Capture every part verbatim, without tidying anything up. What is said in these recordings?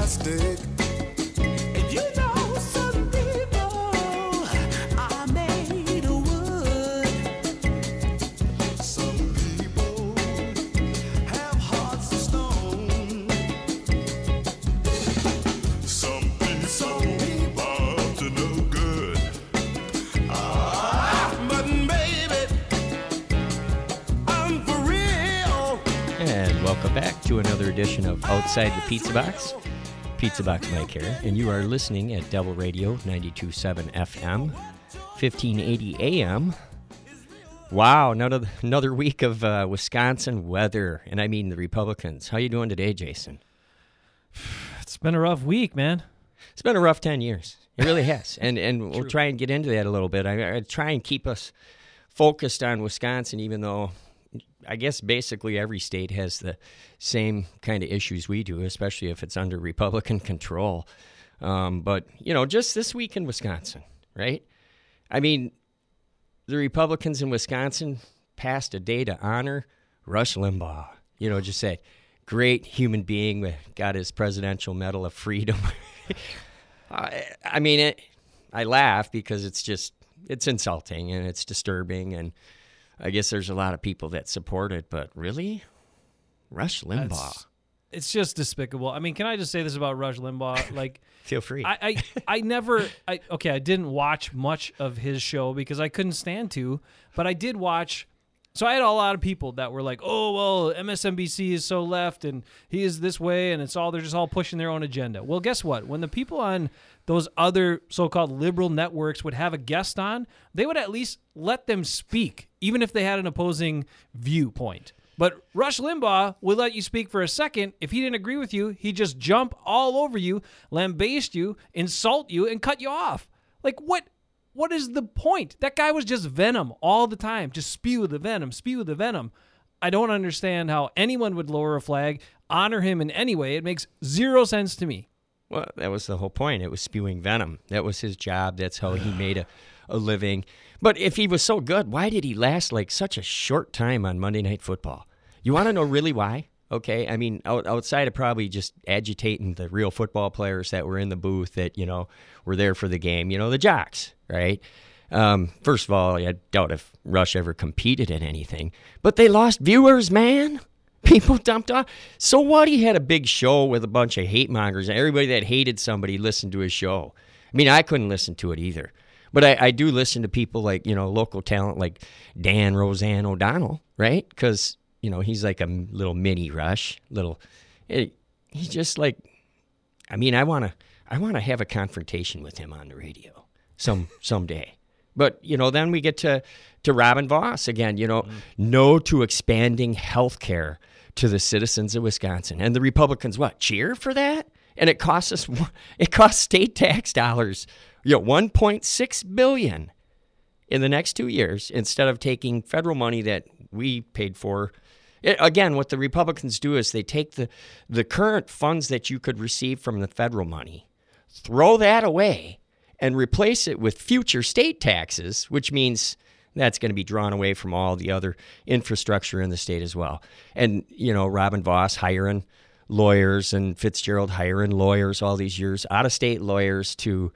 plastic. And you know some people are made of wood. Some people have hearts of stone. Some people, some people are up to no good. Ah, but baby, I'm for real. And welcome back to another edition of Outside the Pizza Box. Pizza Box Mike here, and you are listening at Devil Radio ninety-two point seven F M, fifteen eighty A M. Wow, another another week of uh, Wisconsin weather, and I mean the Republicans. How you doing today, Jason? It's been a rough week, man. It's been a rough ten years. It really has, and and we'll try and get into that a little bit. I, I try and keep us focused on Wisconsin, even though I guess basically every state has the same kind of issues we do, especially if it's under Republican control. Um, but, you know, just this week in Wisconsin, right? I mean, the Republicans in Wisconsin passed a day to honor Rush Limbaugh. You know, just say, great human being, got his Presidential Medal of Freedom. I, I mean, it, I laugh because it's just, it's insulting and it's disturbing, and I guess there's a lot of people that support it, but really? Rush Limbaugh. That's, it's just despicable. I mean, can I just say this about Rush Limbaugh? Like, Feel free. I, I, I never, I, okay, I didn't watch much of his show because I couldn't stand to, but I did watch. So I had a lot of people that were like, oh, well, M S N B C is so left and he is this way, and it's all, they're just all pushing their own agenda. Well, guess what? When the people on those other so-called liberal networks would have a guest on, they would at least let them speak, even if they had an opposing viewpoint. But Rush Limbaugh would let you speak for a second. If he didn't agree with you, he'd just jump all over you, lambaste you, insult you, and cut you off. Like, what? What is the point? That guy was just venom all the time. Just spew the venom, spew the venom. I don't understand how anyone would lower a flag, honor him in any way. It makes zero sense to me. Well, that was the whole point. It was spewing venom. That was his job. That's how he made a, a living. But if he was so good, why did he last like such a short time on Monday Night Football? You want to know really why? Okay, I mean, out, outside of probably just agitating the real football players that were in the booth that, you know, were there for the game, you know, the jocks, right? Um, first of all, I doubt if Rush ever competed in anything. But they lost viewers, man. People dumped off. So what? He had a big show with a bunch of hate mongers. Everybody that hated somebody listened to his show. I mean, I couldn't listen to it either. But I, I do listen to people like, you know, local talent like Dan Roseanne O'Donnell, right? Because, you know, he's like a little mini Rush, little. It, he's just like, I mean, I want to, I want to have a confrontation with him on the radio some someday. But you know, then we get to to Robin Vos again. You know, mm. no to expanding health care to the citizens of Wisconsin, and the Republicans what cheer for that? And it costs us, it costs state tax dollars, you know, one point six billion dollars in the next two years instead of taking federal money that we paid for. It, again, what the Republicans do is they take the, the current funds that you could receive from the federal money, throw that away, and replace it with future state taxes, which means that's going to be drawn away from all the other infrastructure in the state as well. And, you know, Robin Vos hiring lawyers and Fitzgerald hiring lawyers all these years, out-of-state lawyers to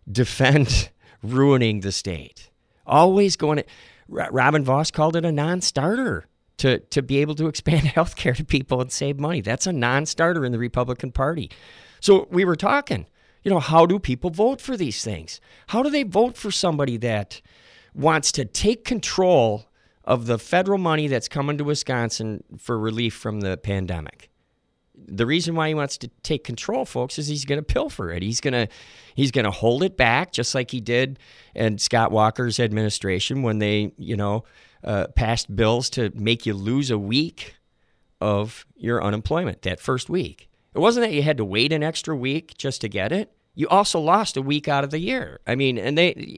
defend ruining the state. Always going to... Robin Vos called it a non-starter. To, to be able to expand health care to people and save money. That's a non-starter in the Republican Party. So we were talking, you know, how do people vote for these things? How do they vote for somebody that wants to take control of the federal money that's coming to Wisconsin for relief from the pandemic? The reason why he wants to take control, folks, is he's going to pilfer it. He's going to he's going to hold it back, just like he did in Scott Walker's administration when they, you know, Uh, passed bills to make you lose a week of your unemployment that first week. It wasn't that you had to wait an extra week just to get it. You also lost a week out of the year. I mean, and they,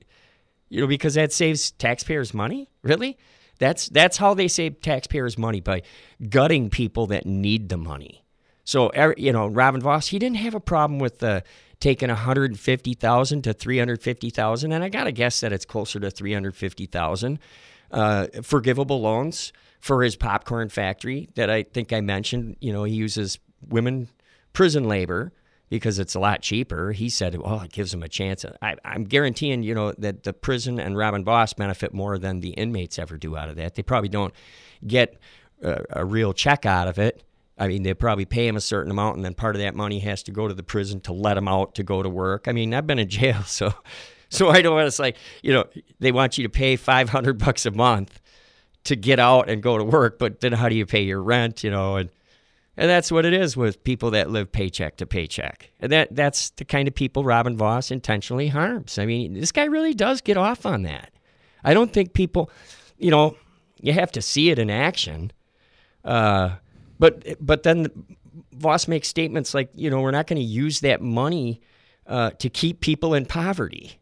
you know, because that saves taxpayers money. Really? That's that's how they save taxpayers money, by gutting people that need the money. So, you know, Robin Vos, he didn't have a problem with the taking one hundred fifty thousand to three hundred fifty thousand, and I got to guess that it's closer to three hundred fifty thousand uh, forgivable loans for his popcorn factory that I think I mentioned. You know, he uses women prison labor because it's a lot cheaper. He said, well, it gives them a chance. I, I'm guaranteeing, you know, that the prison and Robin Voss benefit more than the inmates ever do out of that. They probably don't get a, a real check out of it. I mean, they probably pay him a certain amount, and then part of that money has to go to the prison to let him out to go to work. I mean, I've been in jail, so so I know what it's like. You know, they want you to pay five hundred bucks a month to get out and go to work, but then how do you pay your rent, you know? And and that's what it is with people that live paycheck to paycheck. And that that's the kind of people Robin Voss intentionally harms. I mean, this guy really does get off on that. I don't think people, you know, you have to see it in action. Uh But but then Voss makes statements like, you know, we're not going to use that money uh, to keep people in poverty.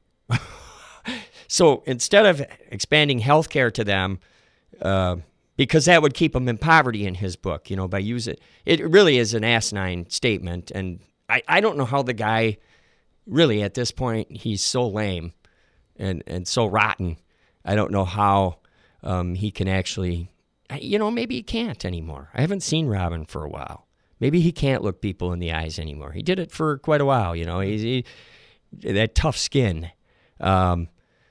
So instead of expanding health care to them, uh, because that would keep them in poverty in his book, you know, by using it, it really is an asinine statement. And I, I don't know how the guy really at this point, he's so lame and, and so rotten. I don't know how um, he can actually... You know, maybe he can't anymore. I haven't seen Robin for a while. Maybe he can't look people in the eyes anymore. He did it for quite a while, you know. He's, he, that tough skin um,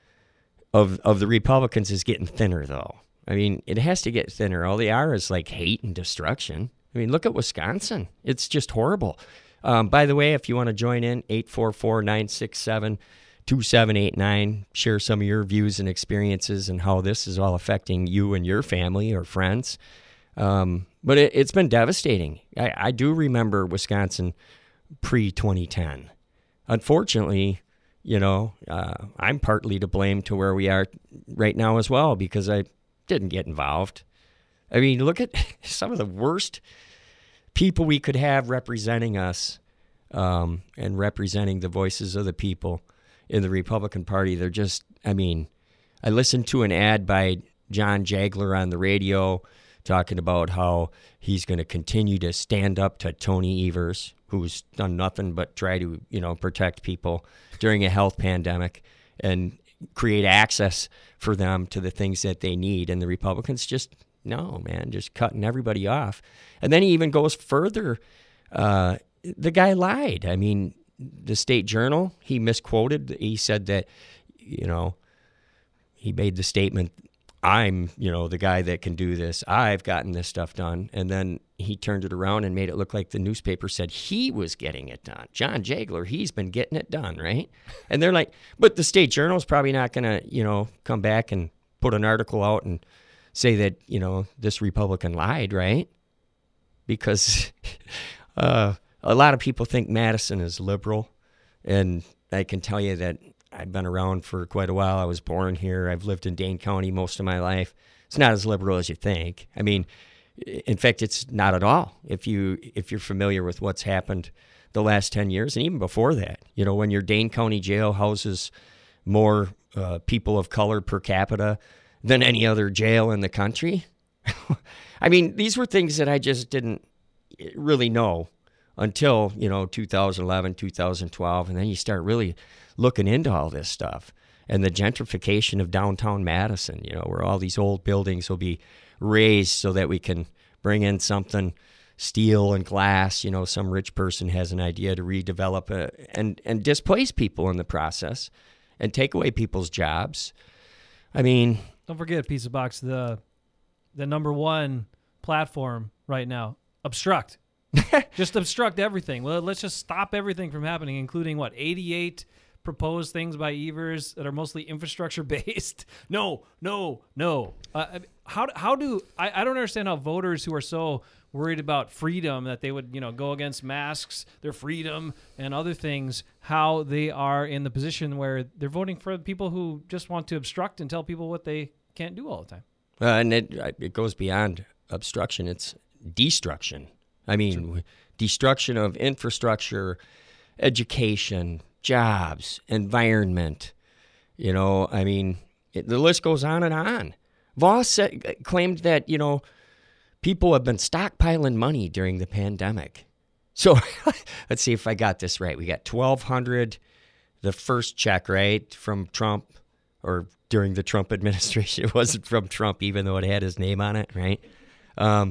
of of the Republicans is getting thinner, though. I mean, it has to get thinner. All they are is like hate and destruction. I mean, look at Wisconsin. It's just horrible. Um, by the way, if you want to join in, eight four four, nine six seven, two seven eight nine, share some of your views and experiences and how this is all affecting you and your family or friends. Um, but it, it's been devastating. I, I do remember Wisconsin pre twenty ten. Unfortunately, you know, uh, I'm partly to blame to where we are right now as well because I didn't get involved. I mean, look at some of the worst people we could have representing us um, and representing the voices of the people in the Republican Party. They're just, I mean, I listened to an ad by John Jagler on the radio talking about how he's going to continue to stand up to Tony Evers, who's done nothing but try to, you know, protect people during a health pandemic and create access for them to the things that they need. And the Republicans just, no, man, just cutting everybody off. And then he even goes further. Uh, the guy lied. I mean, the State Journal, he misquoted. He said that, you know, he made the statement, I'm, you know, the guy that can do this. I've gotten this stuff done. And then he turned it around and made it look like the newspaper said he was getting it done. John Jagler, he's been getting it done, right? And they're like, but the State Journal's probably not going to, you know, come back and put an article out and say that, you know, this Republican lied, right? Because uh a lot of people think Madison is liberal, and I can tell you that I've been around for quite a while. I was born here. I've lived in Dane County most of my life. It's not as liberal as you think. I mean, in fact, it's not at all. If you if you're familiar with what's happened the last ten years, and even before that, you know, when your Dane County jail houses more uh, people of color per capita than any other jail in the country. I mean, these were things that I just didn't really know until, you know, two thousand eleven, two thousand twelve, and then you start really looking into all this stuff and the gentrification of downtown Madison, you know, where all these old buildings will be raised so that we can bring in something, steel and glass, you know, some rich person has an idea to redevelop it and, and displace people in the process and take away people's jobs. I mean... Don't forget, Pizza Box, the the number one platform right now, obstruct. Just obstruct everything. Well, let's just stop everything from happening, including, what, eighty-eight proposed things by Evers that are mostly infrastructure-based? No, no, no. Uh, how how do I, I don't understand how voters who are so worried about freedom that they would, you know, go against masks, their freedom, and other things, how they are in the position where they're voting for people who just want to obstruct and tell people what they can't do all the time. Uh, and it it goes beyond obstruction. It's destruction. I mean, sure. Destruction of infrastructure, education, jobs, environment. You know, I mean, it, the list goes on and on. Voss said, claimed that, you know, people have been stockpiling money during the pandemic. So let's see if I got this right. We got twelve hundred, the first check, right, from Trump, or during the Trump administration. It wasn't from Trump, even though it had his name on it, right? Um,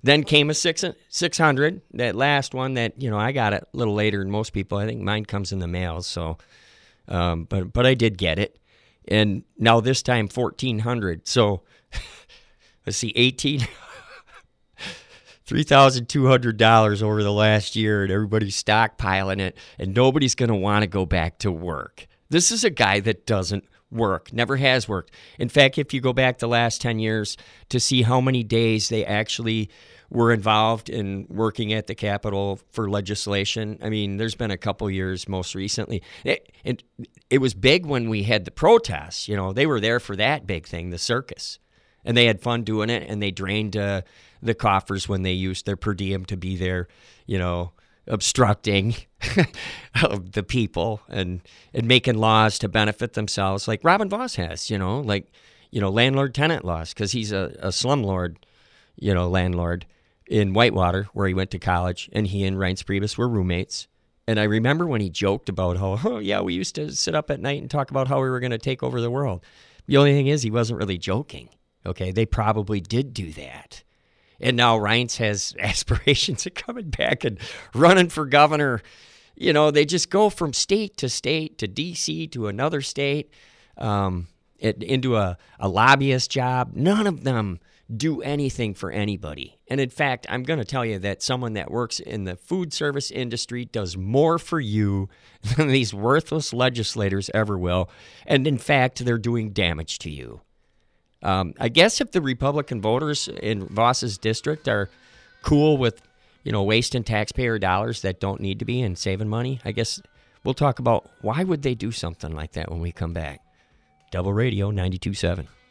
Then came a six six hundred, that last one that, you know, I got it a little later than most people. I think mine comes in the mail, so, um, but but I did get it. And now this time fourteen hundred. So, let's see, eighteen, three thousand two hundred dollars over the last year, and everybody's stockpiling it, and nobody's going to want to go back to work. This is a guy that doesn't work, never has worked. In fact, if you go back the last ten years to see how many days they actually were involved in working at the Capitol for legislation, I mean, there's been a couple years most recently. It, it, it was big when we had the protests. You know, they were there for that big thing, the circus. And they had fun doing it, and they drained uh, the coffers when they used their per diem to be there, you know, obstructing the people and, and making laws to benefit themselves, like Robin Voss has, you know, like, you know, landlord-tenant laws, because he's a, a slumlord, you know, landlord in Whitewater, where he went to college, and he and Reince Priebus were roommates. And I remember when he joked about how, oh, yeah, we used to sit up at night and talk about how we were going to take over the world. The only thing is he wasn't really joking, okay? They probably did do that. And now Reince has aspirations of coming back and running for governor. You know, they just go from state to state to D C to another state, um, it, into a, a lobbyist job. None of them do anything for anybody. And in fact, I'm going to tell you that someone that works in the food service industry does more for you than these worthless legislators ever will. And in fact, they're doing damage to you. Um, I guess if the Republican voters in Voss's district are cool with, you know, wasting taxpayer dollars that don't need to be and saving money, I guess we'll talk about why would they do something like that when we come back. Double Radio ninety-two point seven.